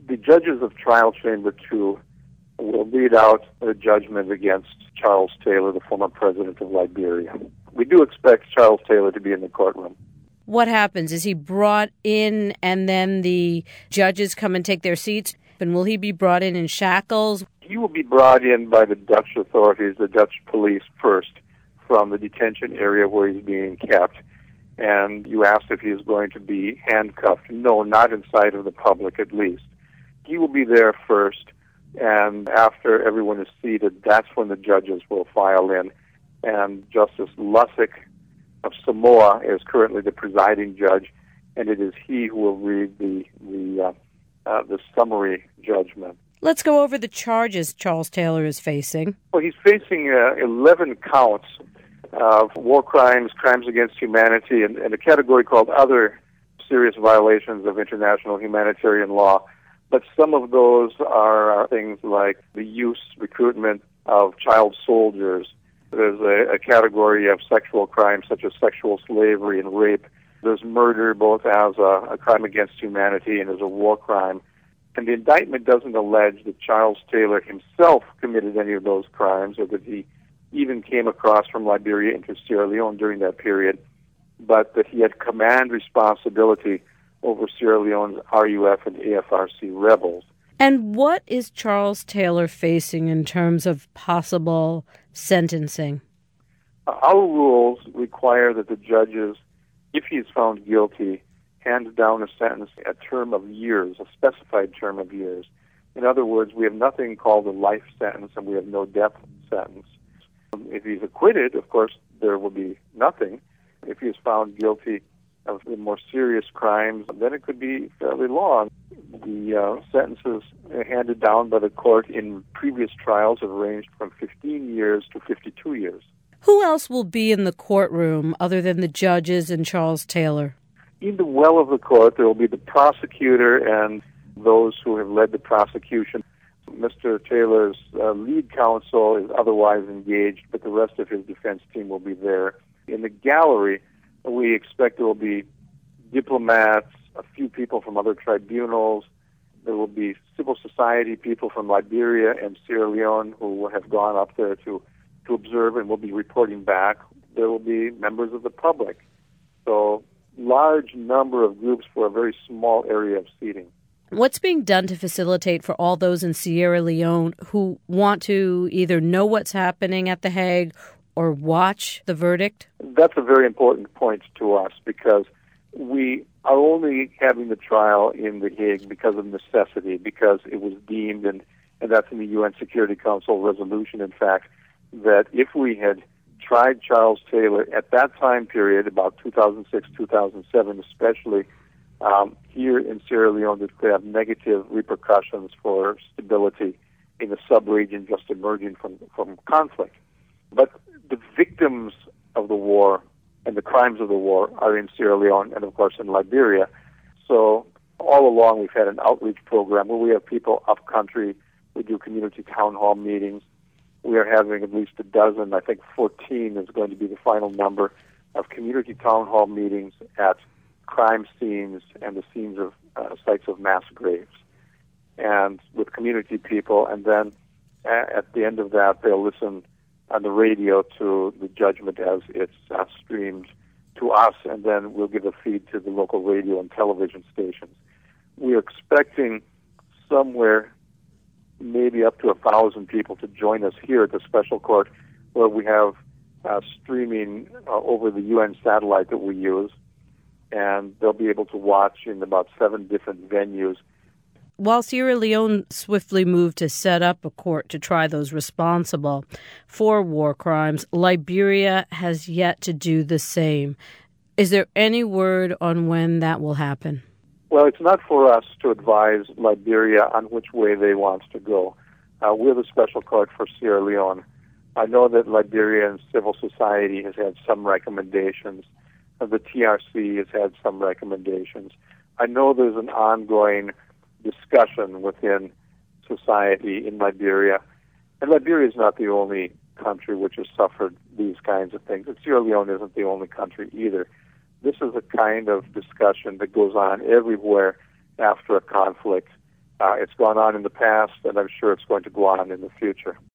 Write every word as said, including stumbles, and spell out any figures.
The judges of Trial Chamber two will read out a judgment against Charles Taylor, the former president of Liberia. We do expect Charles Taylor to be in the courtroom. What happens? Is he brought in and then the judges come and take their seats? And will he be brought in in shackles? He will be brought in by the Dutch authorities, the Dutch police first, from the detention area where he's being kept. And you asked if he is going to be handcuffed. No, not in sight of the public at least. He will be there first, and after everyone is seated, that's when the judges will file in. And Justice Lussick of Samoa is currently the presiding judge, and it is he who will read the the, uh, uh, the summary judgment. Let's go over the charges Charles Taylor is facing. Well, he's facing uh, eleven counts of war crimes, crimes against humanity, and, and a category called other serious violations of international humanitarian law. But some of those are things like the use, recruitment of child soldiers. There's a, a category of sexual crimes such as sexual slavery and rape. There's murder both as a, a crime against humanity and as a war crime. And the indictment doesn't allege that Charles Taylor himself committed any of those crimes or that he even came across from Liberia into Sierra Leone during that period, but that he had command responsibility over Sierra Leone's R U F and A F R C rebels. And what is Charles Taylor facing in terms of possible sentencing? Our rules require that the judges, if he is found guilty, hand down a sentence, a term of years, a specified term of years. In other words, we have nothing called a life sentence and we have no death sentence. If he's acquitted, of course, there will be nothing. If he is found guilty of the more serious crimes, then it could be fairly long. The uh, sentences handed down by the court in previous trials have ranged from fifteen years to fifty-two years. Who else will be in the courtroom other than the judges and Charles Taylor? In the well of the court, there will be the prosecutor and those who have led the prosecution. Mister Taylor's uh, lead counsel is otherwise engaged, but the rest of his defense team will be there. In the gallery, we expect there will be diplomats, a few people from other tribunals. There will be civil society people from Liberia and Sierra Leone who will have gone up there to, to observe and will be reporting back. There will be members of the public. So, large number of groups for a very small area of seating. What's being done to facilitate for all those in Sierra Leone who want to either know what's happening at The Hague or watch the verdict? That's a very important point to us because we are only having the trial in The Hague because of necessity, because it was deemed, and, and that's in the U N Security Council resolution, in fact, that if we had tried Charles Taylor at that time period, about two thousand six, two thousand seven especially, um, here in Sierra Leone, that could have negative repercussions for stability in the sub-region just emerging from, from conflict. But the victims of the war and the crimes of the war are in Sierra Leone and, of course, in Liberia. So all along we've had an outreach program where we have people up country. We do community town hall meetings. We are having at least a dozen, I think fourteen is going to be the final number, of community town hall meetings at crime scenes and the scenes of uh, sites of mass graves, and with community people. And then a- at the end of that, they'll listen on the radio to the judgment as it's uh, streamed to us, and then we'll give a feed to the local radio and television stations. We're expecting somewhere maybe up to a thousand people to join us here at the special court, where we have uh, streaming uh, over the U N satellite that we use, and they'll be able to watch in about seven different venues. While Sierra Leone swiftly moved to set up a court to try those responsible for war crimes, Liberia has yet to do the same. Is there any word on when that will happen? Well, it's not for us to advise Liberia on which way they want to go. Uh, we're the special court for Sierra Leone. I know that Liberian civil society has had some recommendations. Uh, the T R C has had some recommendations. I know there's an ongoing discussion within society in Liberia. And Liberia is not the only country which has suffered these kinds of things. And Sierra Leone isn't the only country either. This is a kind of discussion that goes on everywhere after a conflict. Uh, it's gone on in the past, and I'm sure it's going to go on in the future.